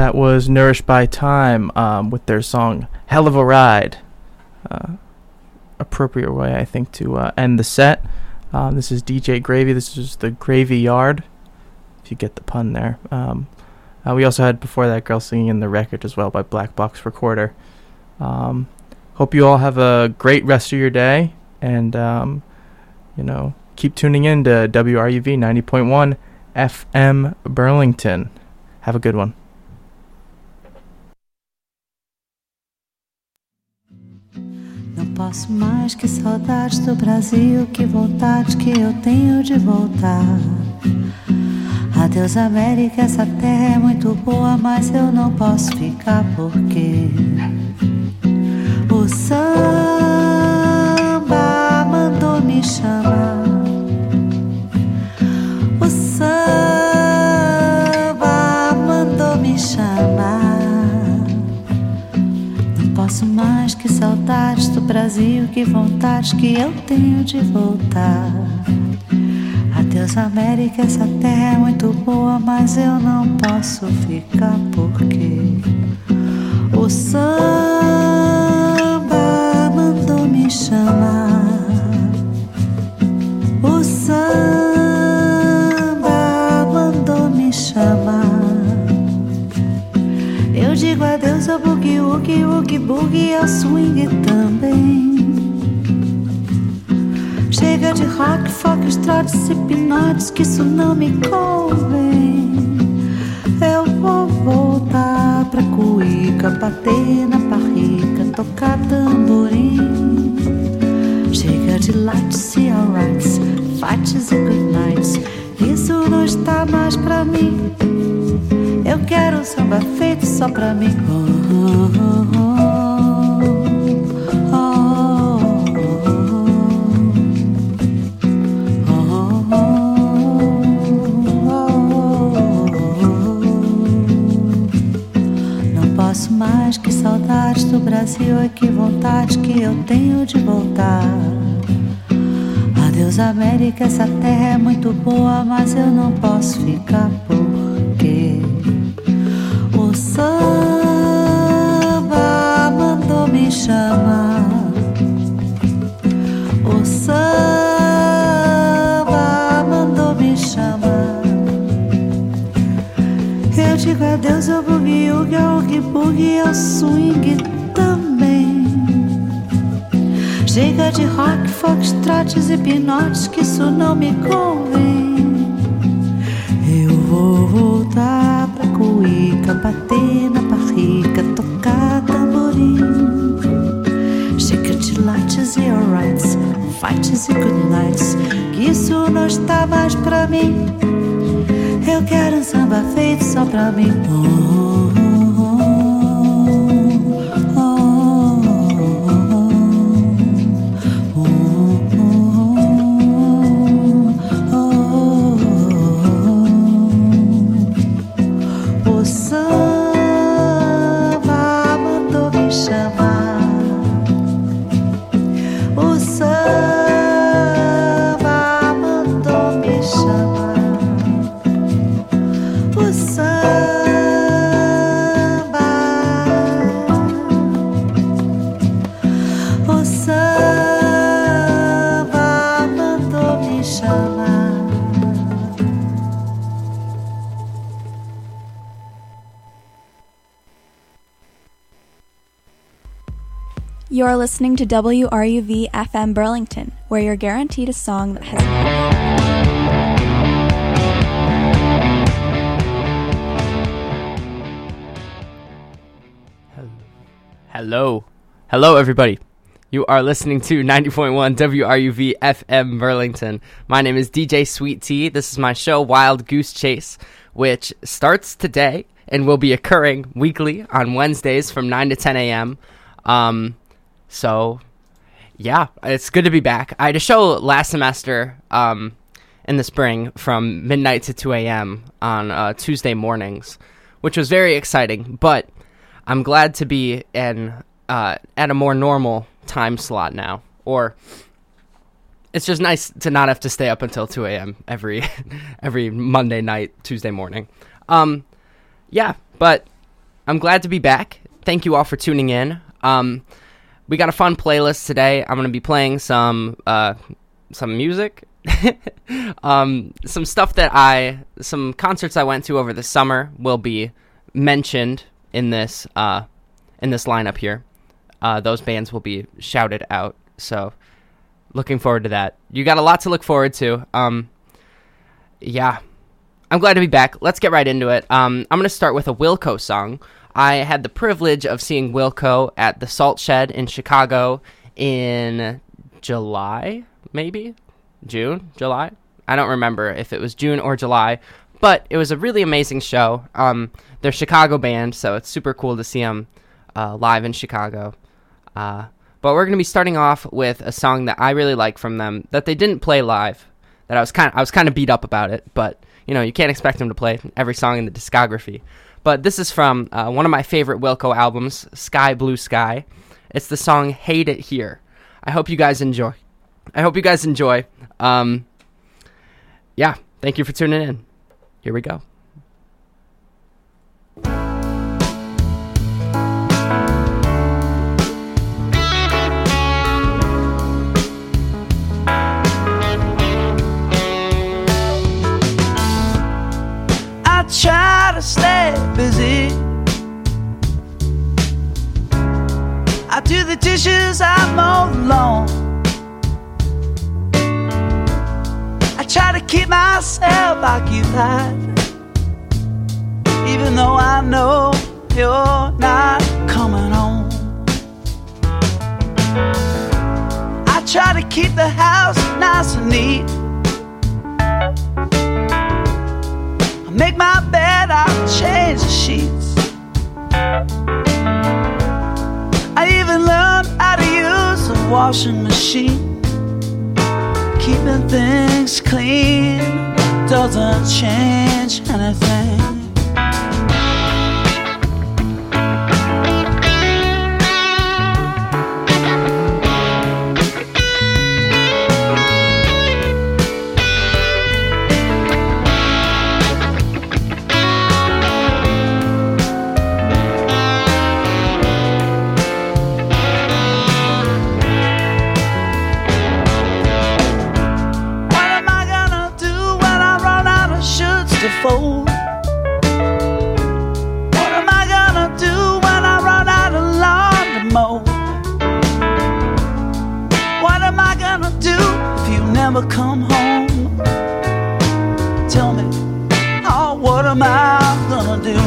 That was Nourished by Time with their song Hell of a Ride. Appropriate way, I think, to end the set. This is DJ Gravy. This is the Gravy Yard, if you get the pun there. We also had before that Girl Singing in the Record as well by Black Box Recorder. Hope you all have a great rest of your day, and keep tuning in to WRUV 90.1 FM Burlington. Have a good one. Não posso mais, que saudades do Brasil, que vontade que eu tenho de voltar. Adeus América, essa terra é muito boa, mas eu não posso ficar porque o samba mandou me chamar. O samba mandou me chamar. Não posso mais, que saudades do Brasil, que vontade que eu tenho de voltar. Adeus América, essa terra é muito boa, mas eu não posso ficar porque o samba mandou me chamar. O samba mandou me chamar. Eu digo adeus ao boogie, woogie, woogie, boogie, ao swing também. Chega de rock, folk, estrados e pinotes, que isso não me convém. Eu vou voltar pra cuíca, bater na barriga, tocar tamborim. Chega de lights e alrights, fights e good nights, isso não está mais pra mim. Eu quero um samba feito só pra mim. Não posso mais, que saudades do Brasil, e que vontade que eu tenho de voltar. Adeus América, essa terra é muito boa, mas eu não posso ficar porque o samba mandou me chamar. O samba mandou me chamar. Eu digo adeus ao boogie, woogie, ao oogie boogie, ao swing também. Chega de rock, folk, trotes e pinotes, que isso não me convém. Eu vou voltar pra cuíca, bater na barriga, tocar tamborim. Chega de lights e alrights, fights e good nights, que isso não está mais pra mim. Eu quero um samba feito só pra mim. O samba mandou me chamar. O samba mandou me chamar. O samba, o samba mandou me chamar. You're listening to WRUV FM Burlington, where you're guaranteed a song that has... Hello, everybody. You are listening to 90.1 WRUV FM Burlington. My name is DJ Sweet Tea. This is my show, Wild Goose Chase, which starts today and will be occurring weekly on Wednesdays from 9 to 10 a.m. So, yeah, it's good to be back. I had a show last semester in the spring from midnight to 2 a.m. on Tuesday mornings, which was very exciting, but I'm glad to be in at a more normal time slot now. Or it's just nice to not have to stay up until 2 a.m. every Monday night, Tuesday morning. Yeah, but I'm glad to be back. Thank you all for tuning in. We got a fun playlist today. I'm going to be playing some music, some stuff some concerts I went to over the summer will be mentioned in this lineup here. Those bands will be shouted out. So, looking forward to that. You got a lot to look forward to. Yeah, I'm glad to be back. Let's get right into it. I'm going to start with a Wilco song. I had the privilege of seeing Wilco at the Salt Shed in Chicago in July, maybe? June? July? I don't remember if it was June or July, but it was a really amazing show. They're Chicago band, so it's super cool to see them live in Chicago. But we're going to be starting off with a song that I really like from them that they didn't play live. That I was kind of beat up about it, but you can't expect them to play every song in the discography. But this is from one of my favorite Wilco albums, Sky Blue Sky. It's the song Hate It Here. I hope you guys enjoy. Yeah, thank you for tuning in. Here we go. I try to stay busy. I do the dishes, I mow the lawn. I try to keep myself occupied, even though I know you're not coming home. I try to keep the house nice and neat. Make my bed, I'll change the sheets. I even learned how to use a washing machine. Keeping things clean doesn't change anything. Fold. What am I gonna do when I run out of lawn to mow? What am I gonna do if you never come home? Tell me, oh, what am I gonna do?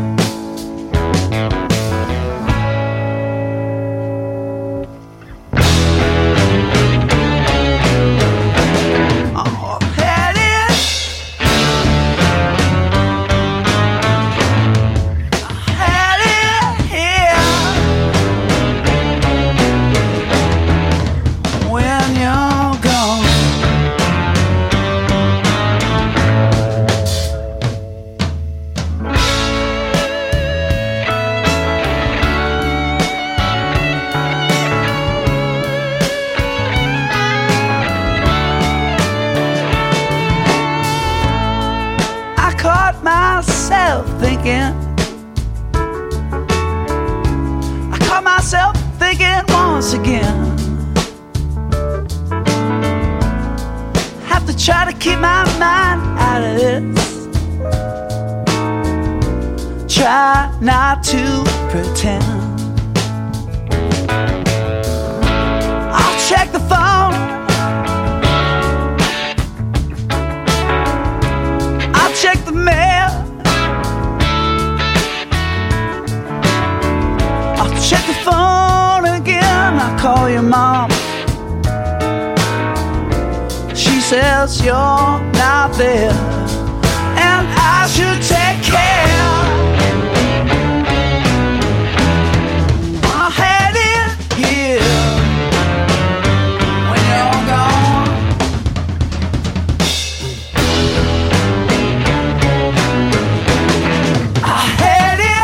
I caught myself thinking once again. Have to try to keep my mind out of this. Try not to pretend. I'll check the phone. I'll check the mail. Check the phone again. I call your mom. She says you're not there, and I should take care. I had it here when you're gone. I had it.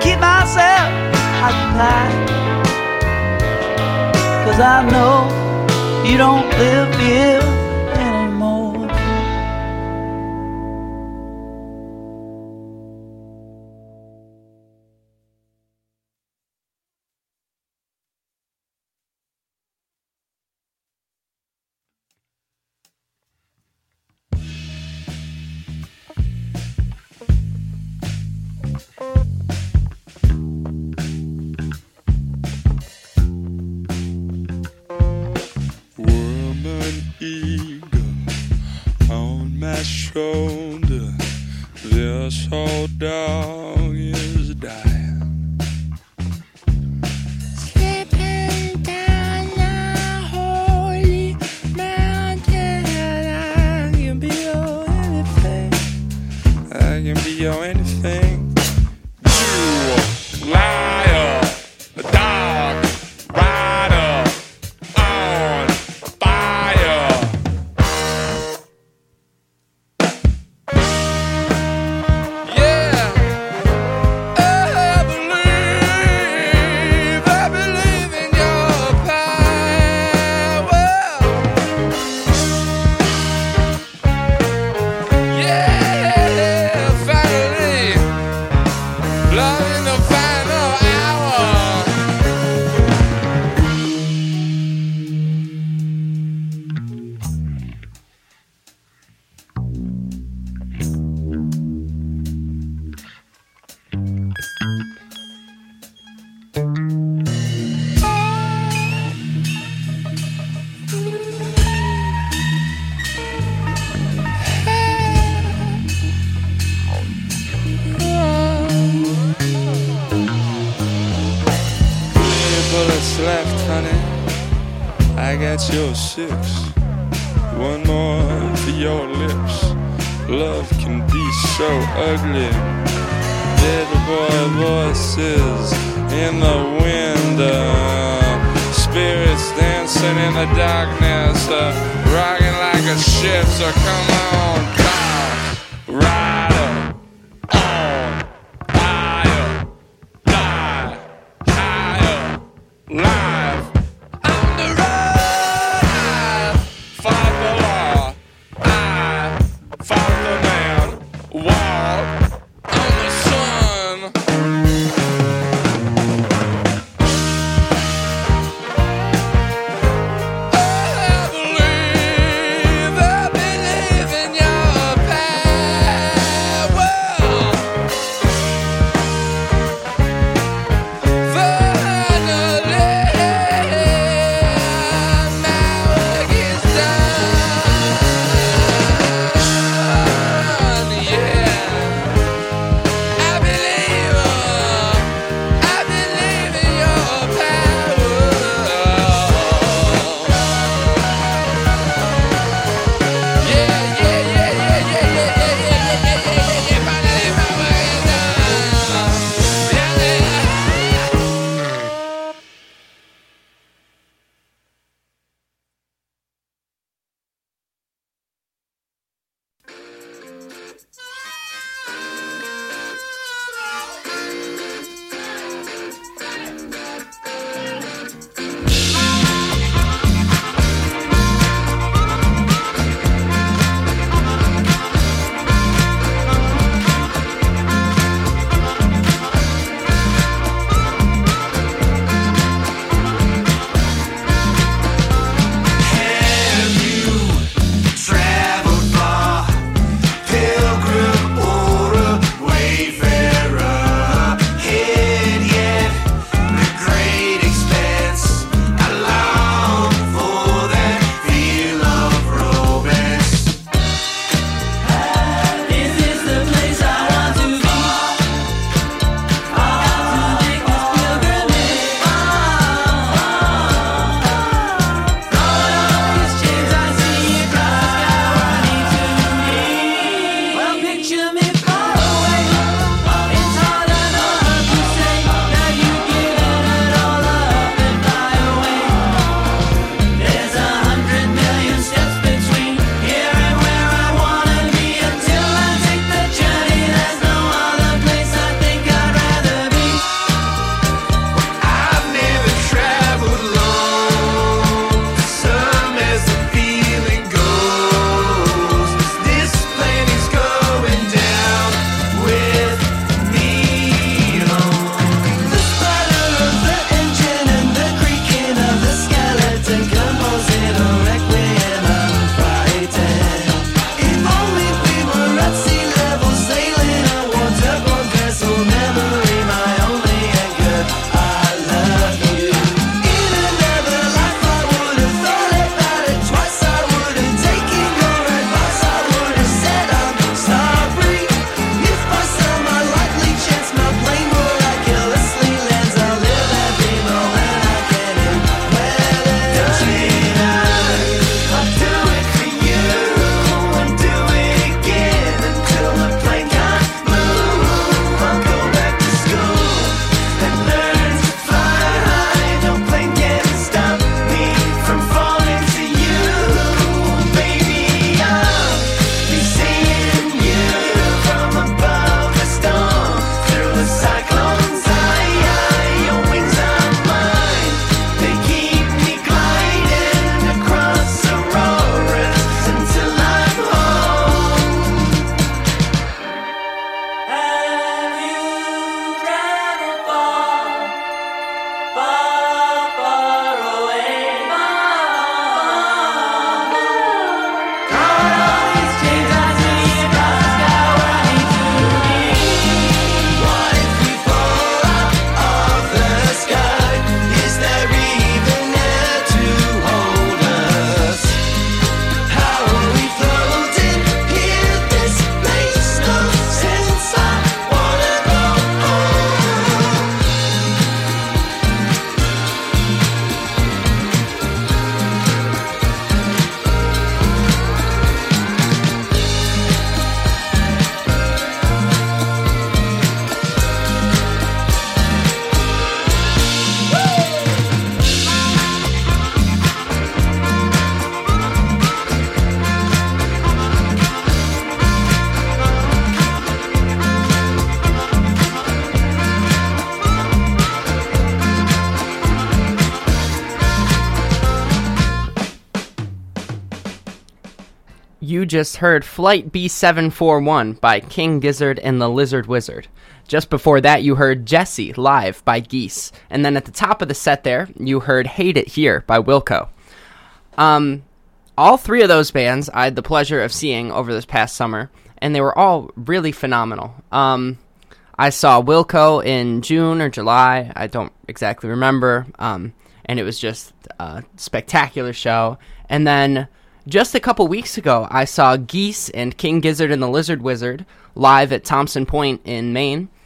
keep myself occupied. 'Cause I know you don't live here anymore. Shoulder, this old dog is dying. Slipping down the holy mountain, I can be your anything. I can be your anything. You liar, a dog rider on fire. Left, honey, I got your 6. One more for your lips. Love can be so ugly. Little boy voices in the wind, spirits dancing in the darkness, rocking like a ship. So come on, dog, rider on fire, die higher. Live on the road, I fought the law, I fought the man, walk on the sun. I believe in your past. you just heard Flight B741 by King Gizzard and the Lizard Wizard. Just before that, you heard Jesse live by Geese. And then at the top of the set there, you heard Hate It Here by Wilco. All three of those bands I had the pleasure of seeing over this past summer, and they were all really phenomenal. I saw Wilco in June or July, I don't exactly remember, and it was just a spectacular show. And then just a couple weeks ago, I saw Geese and King Gizzard and the Lizard Wizard live at Thompson Point in Maine,